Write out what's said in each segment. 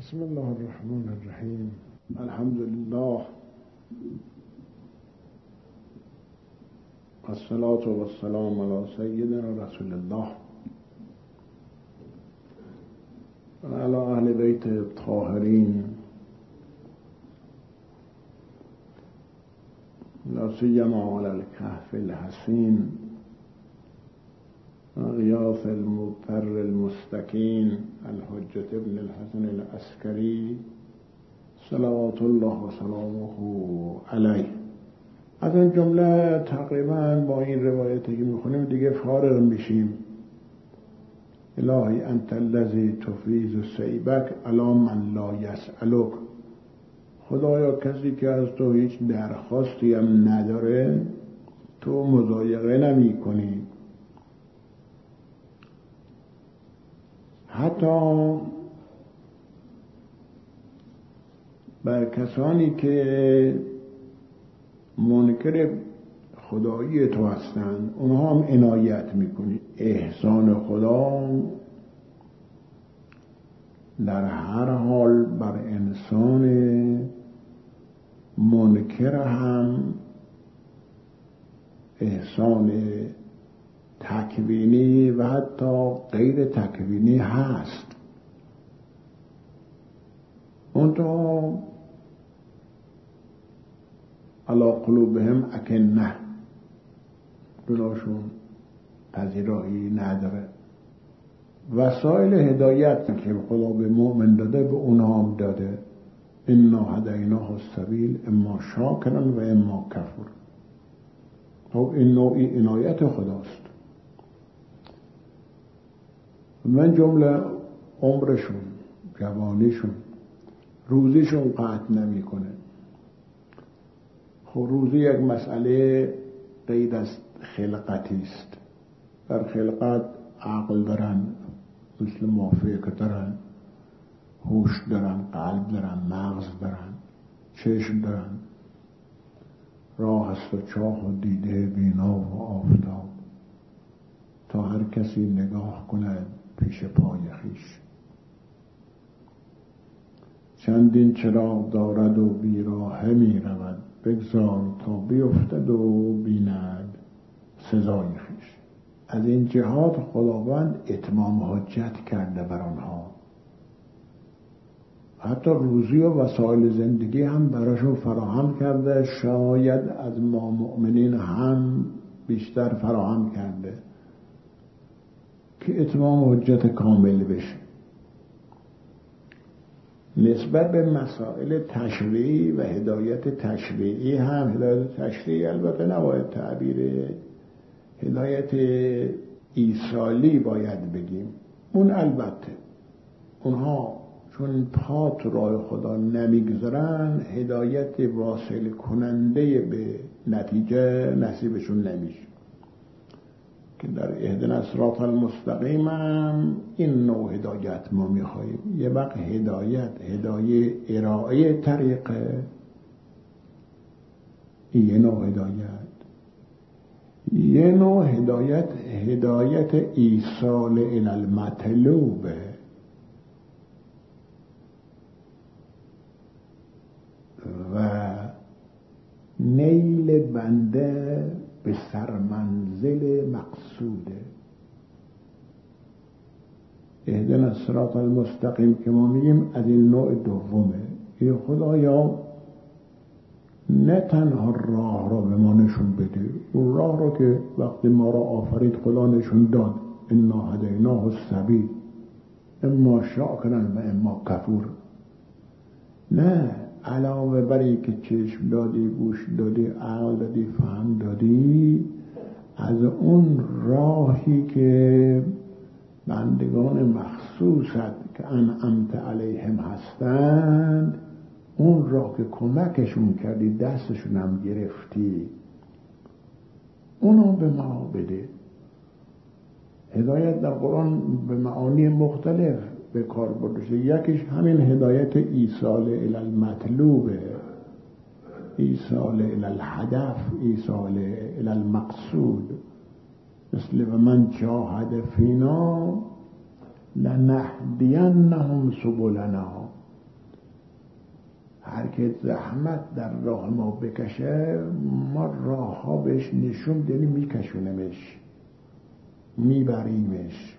بسم الله الرحمن الرحیم. الحمد لله والصلاة والسلام علی سیدنا رسول الله و علی اهل بیت الطاهرین لا سیما علی الکهف الحصین و غیاث المضطر المستکین الحجة ابن الحسن العسکری صلوات الله و سلامه علیه. از این جمله تقریبا با این روایتی که میخونیم دیگه فارغ میشیم. الهی انت الذی تفیض سیبک علی من لا یسألک. خدایا کسی که از تو هیچ درخواستی هم نداره تو مضایقه نمی کنی. حتی بر کسانی که منکر خدایی تو هستند اونها هم عنایت میکنی. احسان خدا در هر حال بر انسان منکر هم احسان تکوینی و حتی غیر تکوینی هست. اون تو علی قلوبهم اکنه، دلاشون پذیرایی نداره. وسایل هدایت که خدا به مؤمن داده به اونها هم داده. انا هدیناه السبیل اما شاکرا و اما کفور. خب این نوعی عنایت خداست. من جمله عمرشون، جوانیشون، روزیشون قطع نمی کنه. خب روزی یک مسئله غیر از خلقتی است. در خلقت عقل دارن، مثل ما فکر دارن، هوش دارن، قلب دارن، مغز دارن، چشم دارن، راه است و چاه و دیده بینا و آفتاب تا هر کسی نگاه کند پیش پای خویش. چندین چراغ دارد و بیراه می رود، بگذار تا بیفتد و بیند سزای خویش. از این جهات خداوند اتمام حجت کرده بر آنها. حتی روزی و وسایل زندگی هم براشون فراهم کرده. شاید از ما مؤمنین هم بیشتر فراهم کرده که اتمام حجت کامل بشه. نسبت به مسائل تشریعی و هدایت تشریعی هم، هدایت تشریعی البته نباید تعبیر هدایت ایصالی باید بگیم. اون البته اونها چون پا تو راه خدا نمیگذارن هدایت واصل کننده به نتیجه نصیبشون نمیشه. که در اهدنا الصراط المستقیم هم این نوع هدایت ما میخواییم. یه وقت هدایت ارائه طریقه، یه نوع هدایت. یه نوع هدایت ایصال الی المطلوب و نیل بنده به سرمنزل مقصوده. اهدنا الصراط المستقیم که ما میگیم از این نوع دومه. ای خدایا نه تنها راه را به ما نشون بده، اون راه را که وقتی ما را آفرید خدا نشون داد. انا هدیناه السبیل اما شاکرا و اما کفور. نه علاوه بر این که چشم دادی، گوش دادی، عقل دادی، فهم دادی، از اون راهی که بندگان مخصوصت که انعمت علیهم هستند، اون راه که کمکشون کردی، دستشون هم گرفتی، اونو به ما بده. هدایت در قرآن به معانی مختلف به کار برده شده. یکیش همین هدایت ایصال الی المطلوب، ایصال الی الهدف، ایصال الی المقصود. مثل و من جاهد فینا لنهدینهم سبلنا هر که زحمت در راه ما بکشه ما راه ها بهش نشون دنی میکشونمش، میبریمش،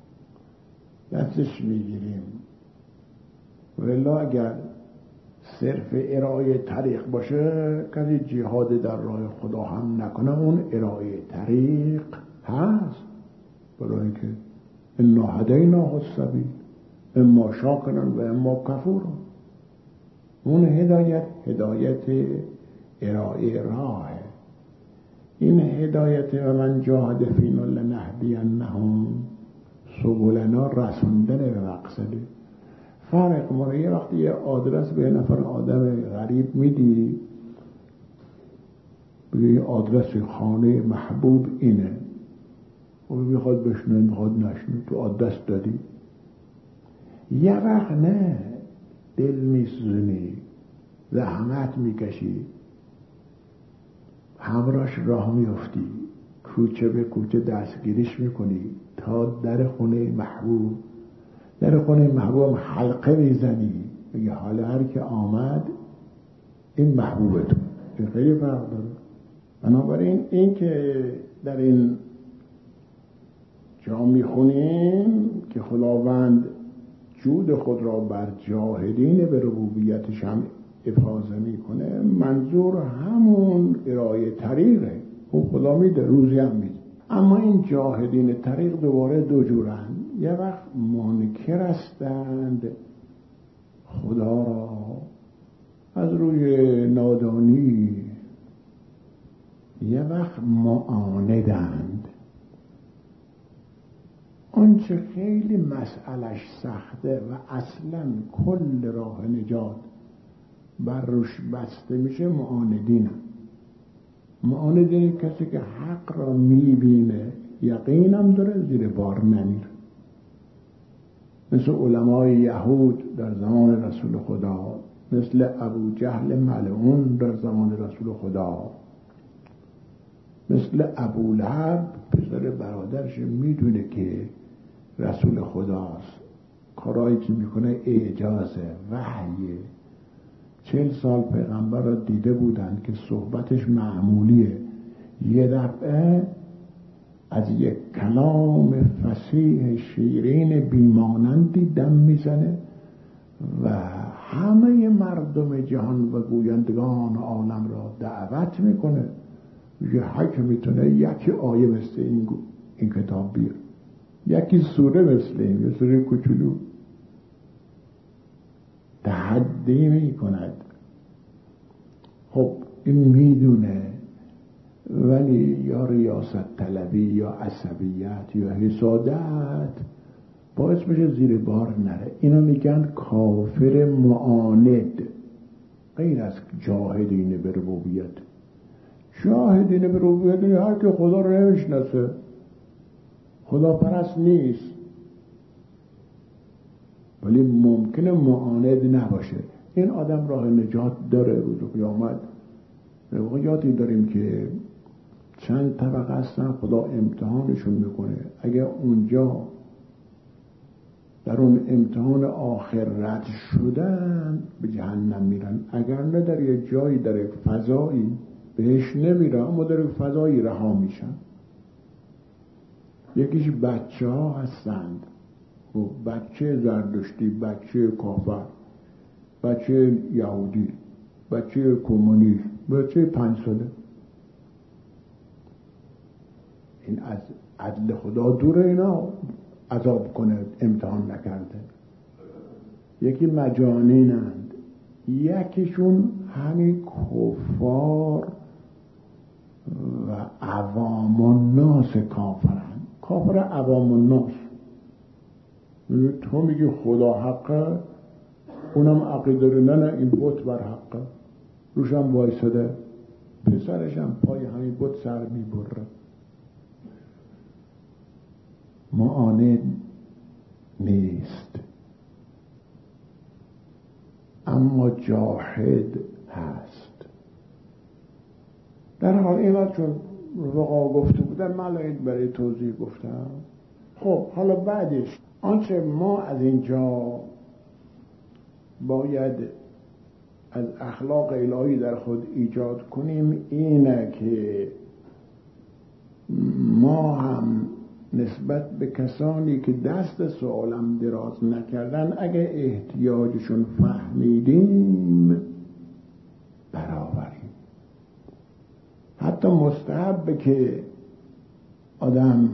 دستش میگیریم. ولی اگر صرف ارائه طریق باشه کسی جهاد در راه خدا هم نکنه، اون ارائه طریق هست، برای اینکه انا هدیناه السبیل اما شاکرا و اما کفورا. اون هدایت ارائه راه، این هدایت و من جاهد فینا لنهدینهم سبلنا رسوندن به مقصده. فرق ما یه وقتی یه آدرس به نفر آدم غریب میدی، بگه آدرس خانه محبوب اینه، و میخواد بشنه میخواد نشنه، تو آدرس دادی. یه وقت نه، دل میسوزنی، زحمت میکشی، همراش راه میفتی، کوچه به کوچه دستگیریش میکنی تا در خونه محبوب. در خونه محبوب حلقه میزنی، میگه حالا هر که آمد این محبوبتون. این خیلی فرق داره. بنابراین این که در این جا میخونیم که خداوند جود خود را بر جاهدین به ربوبیتش هم افاضه میکنه، منظور همون ارائه طریقه. اون خدا میده، روزی هم میده. اما این جاهدین طریق دوباره دو جورن. یه وقت منکر هستند خدا را از روی نادانی، یه وقت معاندند. آنچه خیلی مسئلش سخته و اصلا کل راه نجات بر روش بسته میشه، معاندینه. معاندین کسی که حق را میبینه، یقینم داره، زیر بار نمیره. مثل علمای یهود در زمان رسول خدا، مثل ابو جهل ملعون در زمان رسول خدا، مثل ابو لهب پسر برادرش میدونه که رسول خداست، کارایی که میکنه اعجازه، وحیه. 40 سال پیغمبر را دیده بودن که صحبتش معمولیه، یه دفعه از یک کلام فصیح شیرین بیمانندی دم میزنه و همه مردم جهان و گویندگان عالم را دعوت میکنه. یه حک میتونه یکی آیه مثل این کتاب بیاره، یکی سوره مثل این، یه سوره کوچولو تحدی میکند. خب این میدونه، ولی یا ریاست طلبی یا عصبیت یا حسادت باعث بشه زیر بار نره. اینا میگن کافر معاند، غیر از جاهدین به ربوبیت. جاهدین به ربوبیت هر که خدا رو نمیشناسه، خدا پرست نیست، ولی ممکنه معاند نباشه. این آدم راه نجات داره. روز قیامت واقعیاتی داریم که چند طبقه هستن، خدا امتحانشون میکنه. اگر اونجا در اون امتحان آخر رد شدن به جهنم میرن، اگر نه در یه جایی، در یک فضایی بهش نمیرن، اما در یک فضایی رها میشن. یکیش بچه ها هستند، بچه زردشتی، بچه کافر، بچه یهودی، بچه کمونیست، بچه 5 ساله. این از عدل خدا دوره، اینا عذاب کنه امتحان نکرده. یکی مجانینند، یکیشون همین کفار و عوام الناس کافرن. کافر عوام الناس، تو میگی خدا حقه، اونم عقیده داره نه این بت بر حقه، روشم وایساده، پسرشم پای همین بت سر میبره. معاند نیست، اما جاهد هست. در حال این وقت چون رفقا گفته بودن، من برای توضیح گفتم. خب حالا بعدش آنچه ما از اینجا باید از اخلاق الهی در خود ایجاد کنیم اینه که ما هم نسبت به کسانی که دست سوالم دراز نکردن اگه احتیاجشون فهمیدیم برآوریم. حتی مستحبه که آدم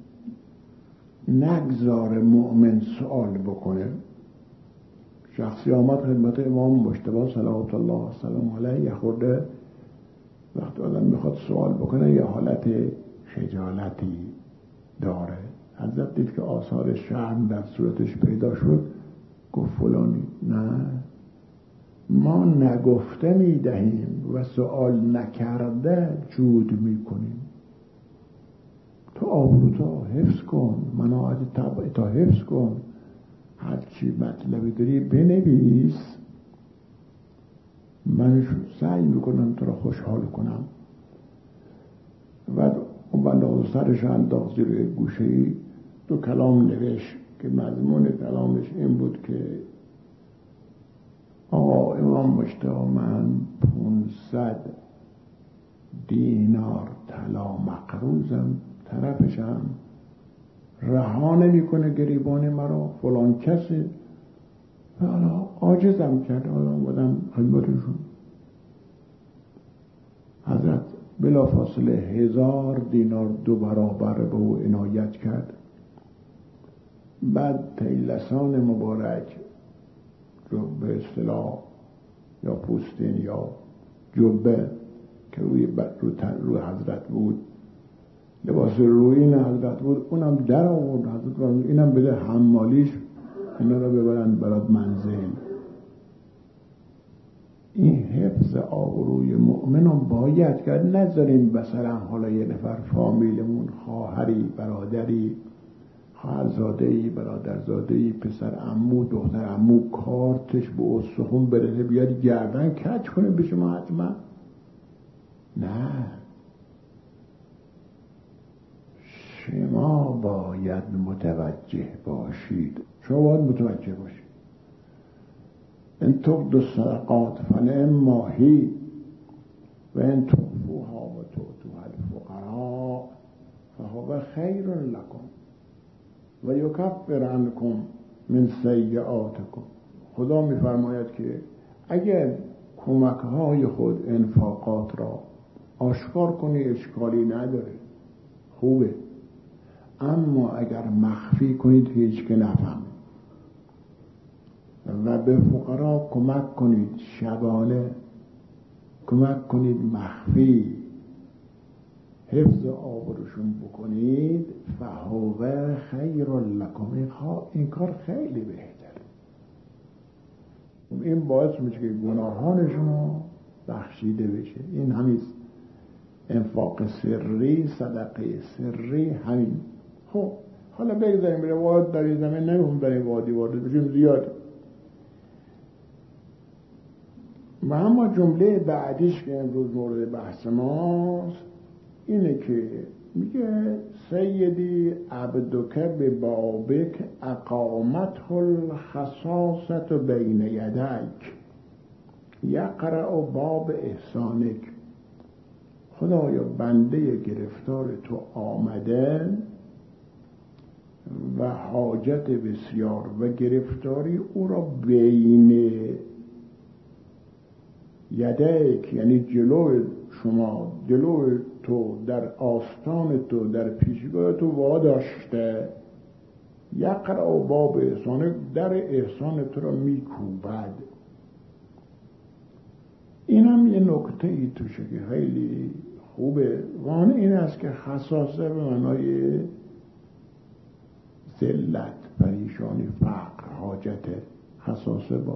نگذار مؤمن سوال بکنه. شخصی آمد خدمت امام مجتبی صلوات الله و سلام علیه، یه خورده وقت آدم میخواد سوال بکنه یه حالت خجالتی داره. حضرت دید که آثار شرم در صورتش پیدا شد، گفت فلانی نه، ما نگفته میدهیم و سوال نکرده جود میکنیم. تو آبروتا حفظ کن، مناعت طبعتا حفظ کن، هرچی مطلبی داری بنویس، من سعی میکنم تو را خوشحال کنم. و اون بنده سرش انداخت زیر گوشه‌ای، دو کلام نوشت که مضمون کلامش این بود که آقا امام مجتبی من 500 دینار طلا مقروضم، طرفشم رها نمی‌کنه گریبان مرا، فلان کسی، حالا عاجزم کرد، حالا اومدم خدمتشون. حضرت بلافاصله 1000 دینار 2 برابر به او عنایت کرد. بعد طیلسان مبارک جو به اصطلاح یا پوستین یا جبه که روی حضرت بود، لباس رویین حضرت بود، اونم در آورد. حضرت اینم بده حمالیش، اینا رو ببرن برات منزل. این حفظ آبروی مؤمنان باید کرد. نذاریم مثلا حالا یه نفر فامیلمون، خواهری، برادری، خواهرزاده‌ای، برادرزاده‌ای، پسر عمو، دختر عمو، کارتش به استخون برسه بیاد گردن کج کنه به شما حتما. نه، شما باید متوجه باشید. شما باید متوجه باشید. ان تبدوا الصدقات فنعما هی و ان تخفوها و تؤتوها الفقراء فهو خیر لكم و یکفر عنکم من سیئاتکم. خدا میفرماید که اگر کمک‌های خود، انفاقات را آشکار کنی اشکالی نداره، خوبه. اما اگر مخفی کنید هیچ که نفهم و به فقرا کمک کنید، شبانه کمک کنید، مخفی حفظ آبروشون بکنید، فهو خیر لکم، این کار خیلی بهتره. این باعث میشه که گناهانشون رو بخشیده بشه. این همین انفاق سری، صدقه سری، همین. خب حالا بگذاریم روایات در این زمین نمیخوام در این وادی وارد بشیم زیاد. و اما جمله بعدیش که امروز مورد بحث ماست اینه که میگه سیدی عبدک به بابک اقامته الخصاصة بین یدیک یقرأ باب احسانک. خدایا بنده گرفتار تو آمده و حاجت بسیار و گرفتاری او را بین یدیک، یعنی جلو شما، جلو تو، در آستان تو، در پیشگاه تو واداشته. یقرأ باب احسانک، در احسان تو را میکوبد. این هم یه نکته ای توشه که خیلی خوبه. وان این است که خصاصه به معنای ذلت، پریشانی، فقر، حاجت، خصاصه با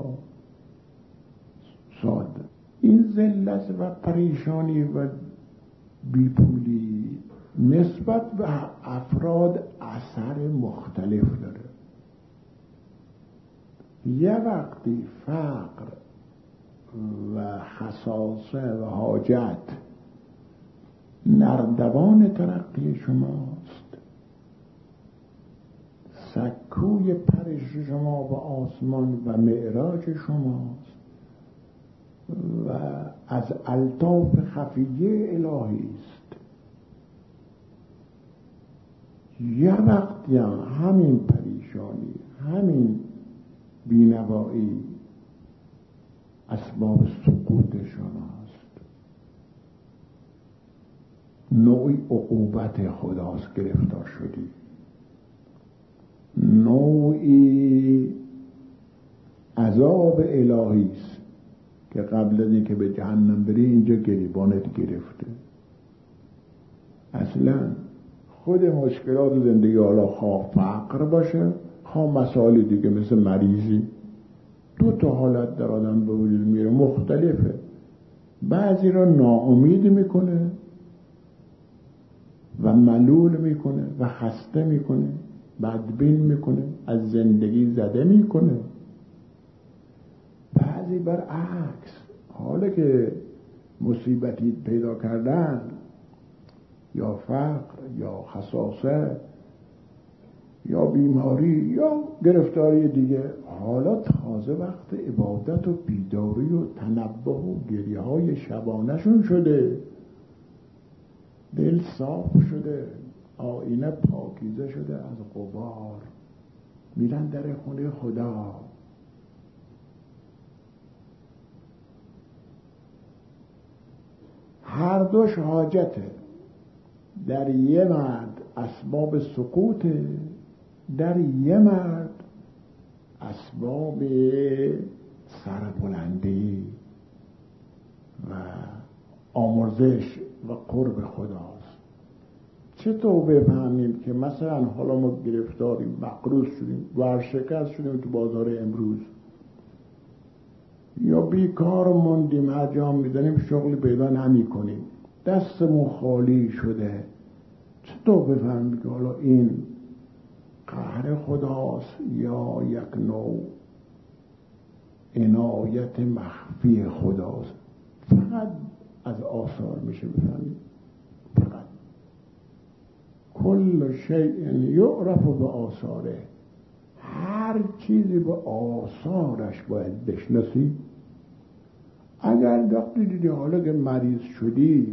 ساد. این ذلت و پریشانی و بیپولی نسبت به افراد اثر مختلف داره. یه وقتی فقر و خصاصه و حاجت نردبان ترقی شماست، سکوی پرش شما به آسمان و معراج شماست. و از الطاف خفیه الهی است. یه وقتی هم همین پریشانی، همین بینوایی اسباب سقوطشان است. نوعی عقوبت خداست، گرفتار شدی، نوعی عذاب الهی است که قبل از اینکه به جهنم بری اینجا گریبانت گرفته. اصلا خود مشکلات زندگی، حالا خواه فقر باشه، خواه مسائل دیگه مثل مریضی، دو تا حالت در آدم به وجود میره مختلفه. بعضی را ناامید میکنه و ملول میکنه و خسته میکنه، بدبین میکنه، از زندگی زده میکنه. بعضی برعکس، حالا که مصیبتی پیدا کردن، یا فقر یا خساسه یا بیماری یا گرفتاری دیگه، حالا تازه وقت عبادت و بیداری و تنبه و گریه های شبانه‌شون شده، دل صاف شده، آینه پاکیزه شده از غبار، میرن در خونه خدا. هر دوش حاجته. در یه مرد اسباب سقوطه، در یه مرد اسباب سربلندی و آمرزش و قرب خداست. چطور بفهمیم که مثلا حالا ما گرفتاریم، مقروض شدیم، ورشکست شدیم تو بازار امروز، یا بیکار موندیم، هر جا میزنیم شغلی پیدا نمی کنیم، دستمون خالی شده، چطور بفهمیم که حالا این قهر خداست یا یک نوع عنایت مخفی خداست؟ فقط از آثار میشه بفهمیم. فقط کل شیء یعرف به آثاره، هر چیزی به آثارش باید بشناسی. اگر وقتی دیدی حالا که مریض شدی،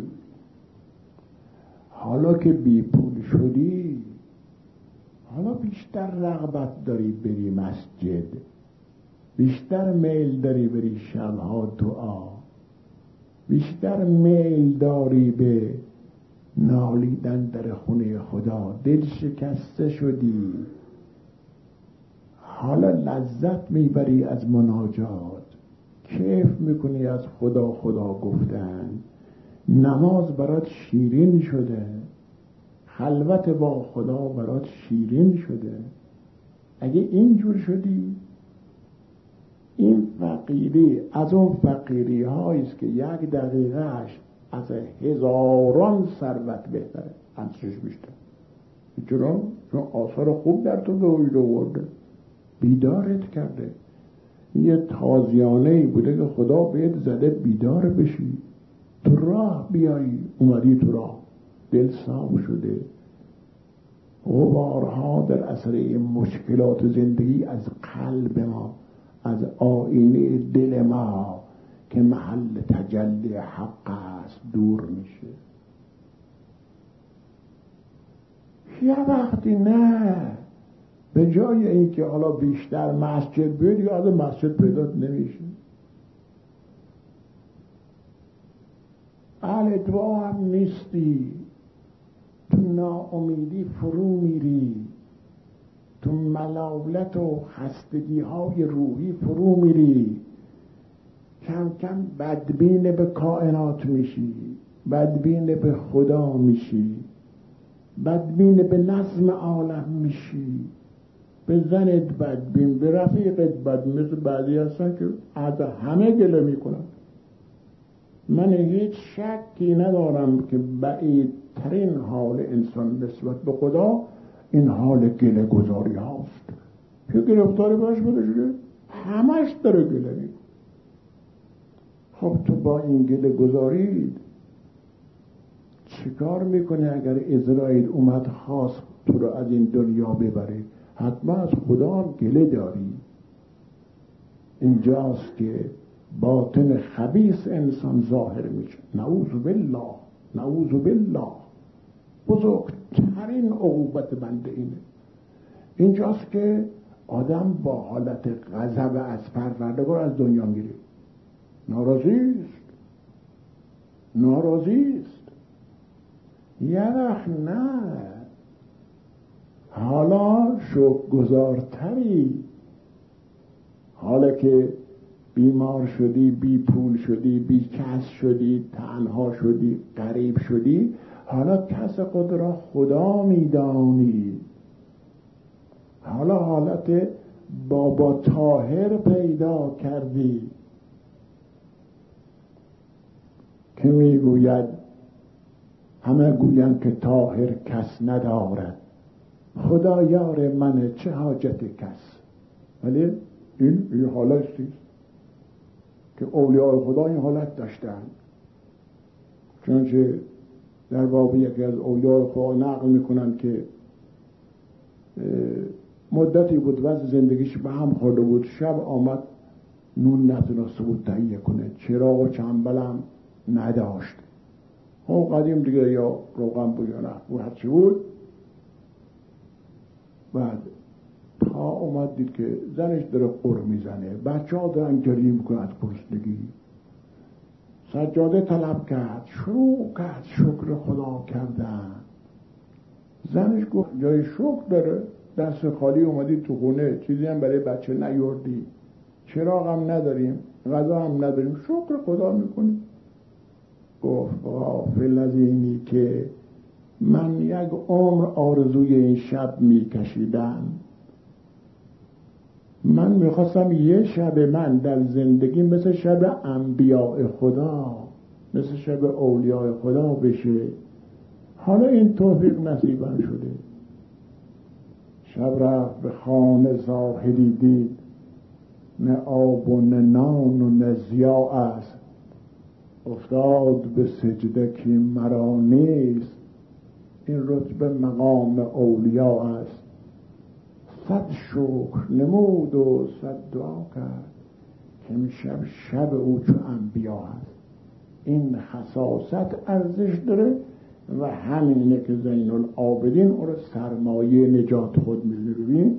حالا که بی پول شدی، حالا بیشتر رغبت داری بری مسجد، بیشتر میل داری بری شبها دعا، بیشتر میل داری به نالیدن در خونه خدا، دل شکسته شدی، حالا لذت میبری از مناجات، کیف میکنی از خدا خدا گفتن، نماز برات شیرین شده، خلوت با خدا برات شیرین شده. اگه اینجور شدی، این فقیری از اون فقیری هاییست که یک دقیقهش از هزاران ثروت بهتره، ارزشش بیشتر. چرا؟ چون آثار خوب در تو به وجود آورده، بیدارت کرده. یه تازیانه‌ای بوده که خدا بهت زده بیدار بشی، تو راه بیایی، اومدی تو راه، دل صاف شده. غبارها در اثر این مشکلات زندگی از قلب ما، از آینه دل ما که محل تجلی حق است دور میشه. یه وقتی نه، به جای اینکه حالا بیشتر مسجد بیاد، یا از مسجد پیدا نمیشه. اهل دعا هم نیستی، تو ناامیدی فرو میری، تو ملالت و خستگی های روحی فرو میری، کم کم بدبین به کائنات میشی، بدبین به خدا میشی، بدبین به نظم عالم میشی، به زنت بدبین، به رفیقت بدبین. مثل بعضی هستن که از همه گله میکنن. من هیچ شکی ندارم که بعیدترین حال انسان نسبت به خدا این حال گله گذاری هاست که گرفتاری باش بده شده، همش داره گله میکنه. خب تو با این گله گذارید چیکار میکنه؟ اگر اسرائیل اومد خواست تو رو از این دنیا ببره، حتما از خدا هم گله داری. اینجاست که باطن خبیث انسان ظاهر میشه. نعوذ بالله، نعوذ بالله. بزرگترین عقوبت بنده اینه. اینجاست که آدم با حالت غضب از پروردگار از دنیا میره. ناراضی است. یه وقت نه، حالا شکرگزارتری. حالا که بیمار شدی، بی پول شدی، بی کس شدی، تنها شدی، غریب شدی، حالا کس خود را خدا میدانی. حالا حالت بابا طاهر پیدا کردی که میگوید همه گویند که طاهر کس ندارد، خدا یار منه چه حاجت کس. ولی این حالتی که اولیاء خدا این حالت داشتند. چنانچه در باب یکی از اولیاء خدا نقل میکنند که مدتی بود وضع زندگیش به هم خورده بود، شب آمد نون نتونسته بود تهیه کنه، چراغ و چنبلم نداشت. خب قدیم دیگه یا روغن بود یا نه هرچی بود. بعد تا اومد دید که زنش داره قر میزنه، بچه ها دارن گریه میکنن از گرسنگی. سجاده طلب کرد، شروع کرد شکر خدا کردن. زنش گفت جای شکر داره؟ دست خالی اومدی تو خونه، چیزی هم برای بچه نیوردی، چراغ هم نداریم، غذا هم نداریم، شکر خدا میکنی؟ گفت غافل از اینی که من یک عمر آرزوی این شب میکشیدم. من میخواستم یه شب من در زندگی مثل شب انبیاء خدا، مثل شب اولیاء خدا بشه. حالا این توفیق نصیبم شده. شب رفت به خانه زاهدی دید، نه آب و نه نان و نه ضیاء است. افتاد به سجده که مرا نیست، این رتبه مقام اولیاء است. 100 شکر نمود و 100 دعا کرد که امشب شب او چو انبیا است. این خصاصت ارزش داره و همینه که زین العابدین او رو سرمایه نجات خود می‌دونه. ببین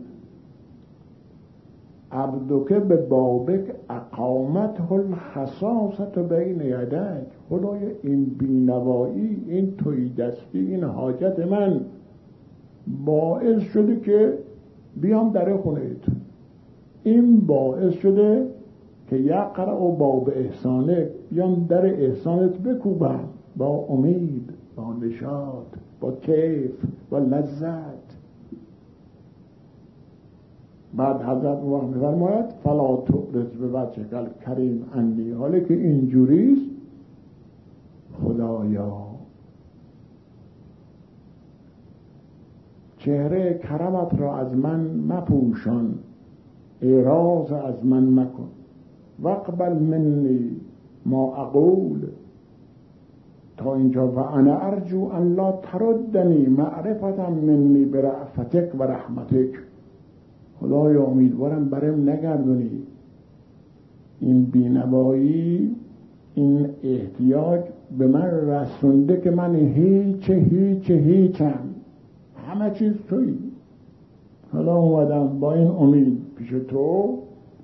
عبدک به بابک اقامت الخصاصت بین یدک. خدای این بینوایی، این توی دستی، این حاجت من باعث شده که بیام در خونه تو. این باعث شده که یقرأ و باب احسانه، بیام در احسانت بکوبم با امید، با نشاط، با کیف، با لذت. بعد حضرت وقت می‌فرماید فلا تبرز به وجهک الکریم عنی. حالا که اینجوریست، خدایا چهره کرمت را از من مپوشان، اعراض از من مکن. واقبل منی ما اقول. تا اینجا و انا ارجو ان لا تردنی معرفتا منی برأفتک و رحمتک. خدایا امیدوارم برم نگردونی این بینوایی، این احتیاج به من رسونده که من هیچم، همه چیز تویی. حالا اومدم با این امید پیش تو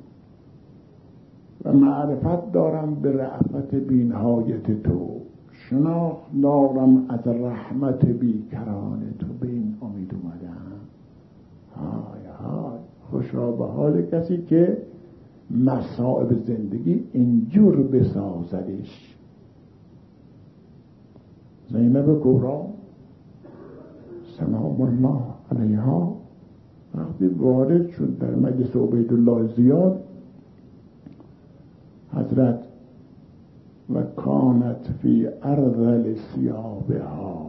و معرفت دارم به رأفت بینهایت تو، شناخت دارم از رحمت بیکران تو. به این امید اومدم. های خوشا به حال کسی که مصائب زندگی اینجور بسازدش. زینب کبرا سلام الله علیها وقتی وارد شد در مجلس عبیدالله زیاد، حضرت و کانت فی ارذل ثیابها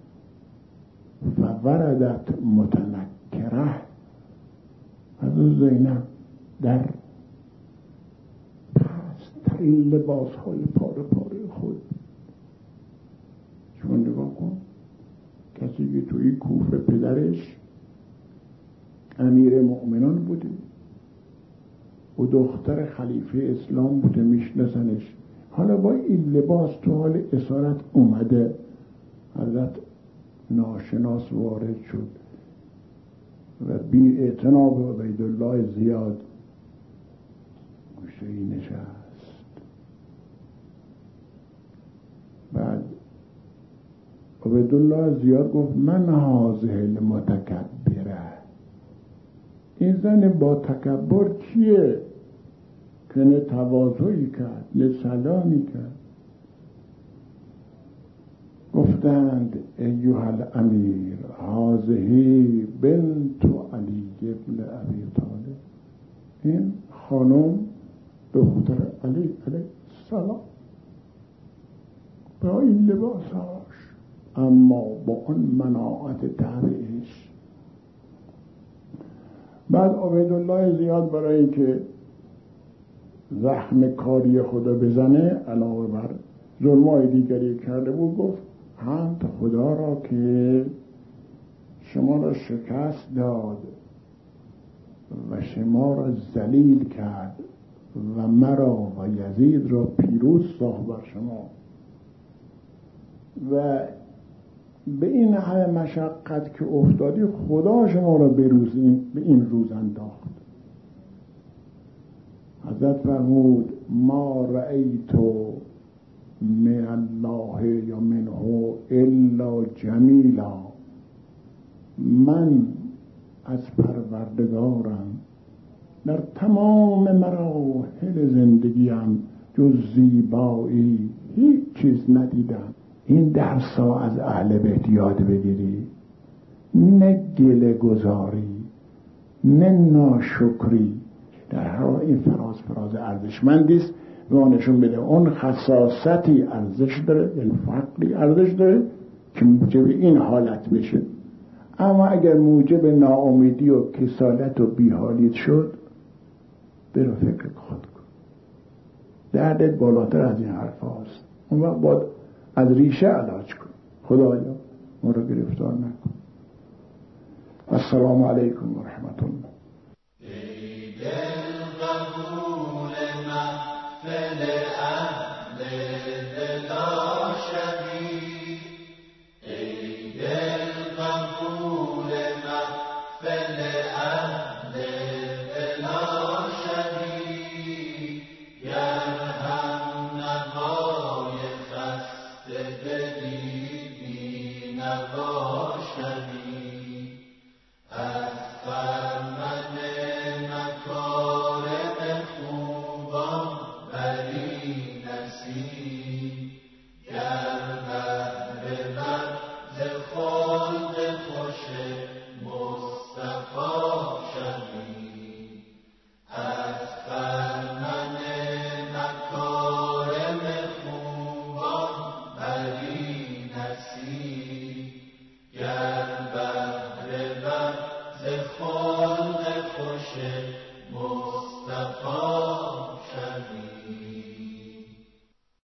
فوردت متنکره. حضرت زینب در پست‌ترین لباس‌های پاره خود، چون نگاه کن کسی که توی کوفه پدرش امیر مؤمنان بوده، و دختر خلیفه اسلام بوده، میشناسنش. حالا با این لباس تو حال اسارت اومده، حضرت ناشناس وارد شد و بی اعتنا به عبیدالله زیاد گوشه ای نشست. بعد عبیدالله زیاد گفت من هذه المتکبره، این زن با تکبر کیه که نه تواضعی کرد نه سلامی کرد. گفتند ایها الامیر هذه بنت علی ابن ابی طالب، این خانم دختر علی علیه السلام با این لباساش، اما با اون مناعت طبعش. بعد عبیدالله زیاد برای اینکه زخم کاری خدا بزنه علاوه بر ظلمای دیگری کرده بود، گفت حمد خدا را که شما را شکست داد و شما را ذلیل کرد و مرا و یزید را پیروز ساخت بر شما و به این همه مشقت که افتادی خدا شما را به این روز انداخت. حضرت فرمود ما رأیت من الله یا منه الا جمیلا، من از پروردگارم در تمام مراحل زندگیم جز زیبایی هیچ چیز ندیدم. این درسا از اهل بیت یاد بگیری، نه گله گذاری نه ناشکری. در هر حال این فراز ارزشمندی است به ما نشون بده اون خصاصتی ارزش داره، یعنی فقری ارزش داره که موجب این حالت بشه. اما اگر موجب ناامیدی و کسالت و بیحالیت شد، برو فکر خود کن، دردت بالاتر از این حرف هاست. اون وقت باید از ریشه علاج کن. خدایا ما را گرفتار نکن. السلام علیکم و رحمت الله. خوش